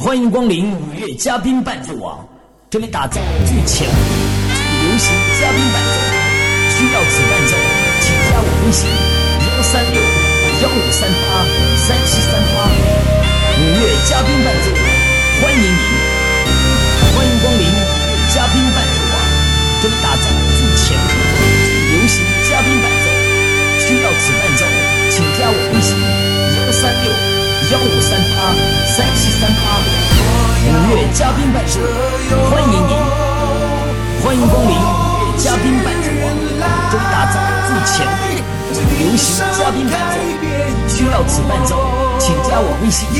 欢迎光临五月嘉宾伴奏网，这里打造最前卫、最流行嘉宾伴奏。需要此伴奏，请加我微信136-1538-3738。五月嘉宾伴奏网，欢迎您！欢迎光临五月嘉宾伴奏网，这里打造最前卫、最流行嘉宾伴奏。需要此伴奏，请加我微信136-1538-3738。五月嘉宾伴奏，欢迎您！欢迎光临五月嘉宾伴奏网，这里打造最前卫、最流行嘉宾伴奏。需要此伴奏，请加我微信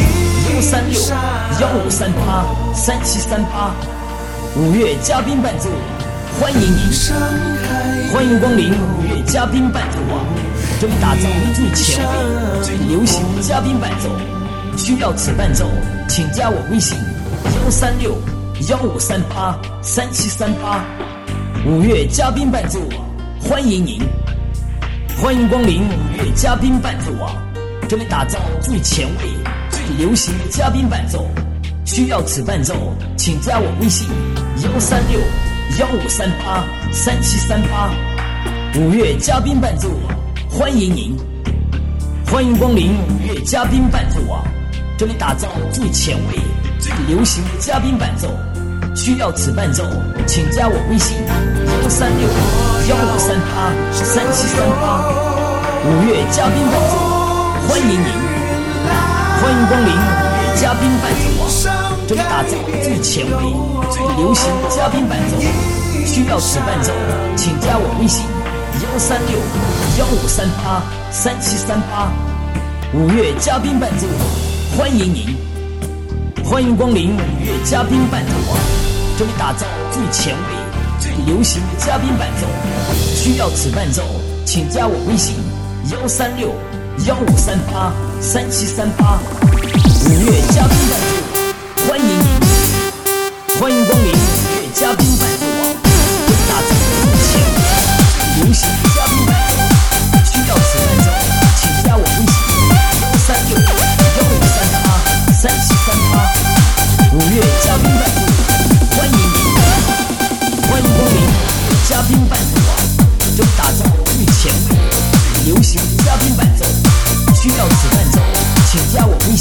136-1538-3738。五月嘉宾伴奏，欢迎您！欢迎光临五月嘉宾伴奏网，这里打造最前卫、最流行嘉宾伴奏。需要此伴奏，请加我微信136-1538-3738。五月嘉宾伴奏网，欢迎您！欢迎光临五月嘉宾伴奏网，这里打造最前卫、最流行嘉宾伴奏。需要此伴奏，请加我微信136-1538-3738。五月嘉宾伴奏网，欢迎您！欢迎光临五月嘉宾伴奏网，这里打造最前卫、最流行嘉宾伴奏。需要此伴奏，请加我微信136-1538-3738。五月嘉宾伴奏，欢迎您！欢迎光临五月嘉宾伴奏网，这里打造最前卫、最流行嘉宾伴奏。需要此伴奏，请加我微信136-1538-3738。五月嘉宾伴奏网，欢迎您！欢迎光临五月嘉宾伴奏网，这里打造最前卫、最流行嘉宾伴奏。需要此伴奏，请加我微信136-1538-3738。五月嘉宾伴奏，欢迎您！欢迎光临五月嘉宾伴奏网，这里打造最前卫、最流行嘉宾伴奏。需要此伴奏，请加我微信136-1538-3738。五月嘉宾伴奏，欢迎您！欢迎光临嘉宾伴奏网，这里打造最前卫、最流行嘉宾伴奏。需要此伴奏，请加我微信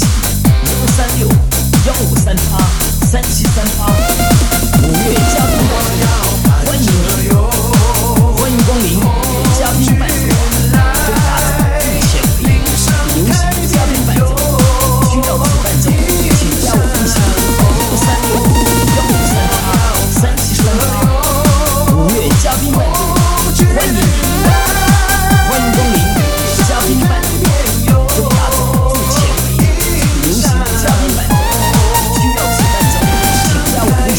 136-1538-3738。五月嘉宾伴奏，欢迎您！欢迎光临嘉宾伴奏网，这里打造最前卫、最流行嘉宾伴奏。需要此伴奏，请加我微信136-1538-3738。五月嘉宾伴奏，欢迎您！欢迎光临嘉宾伴奏网，这里打造最前卫、最流行嘉宾伴奏。需要此伴奏，请加我微信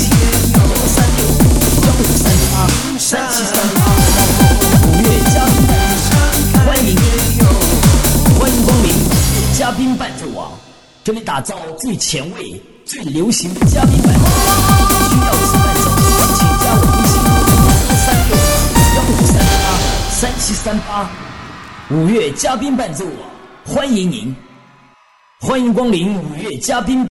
136-1538-3738。五月嘉宾伴奏，欢迎您！欢迎光临嘉宾伴奏网，这里打造最前卫、最流行嘉宾伴奏。需要此伴奏，请加我微信136-1538-3738。五月嘉宾伴奏网，欢迎您！欢迎光临五月嘉宾。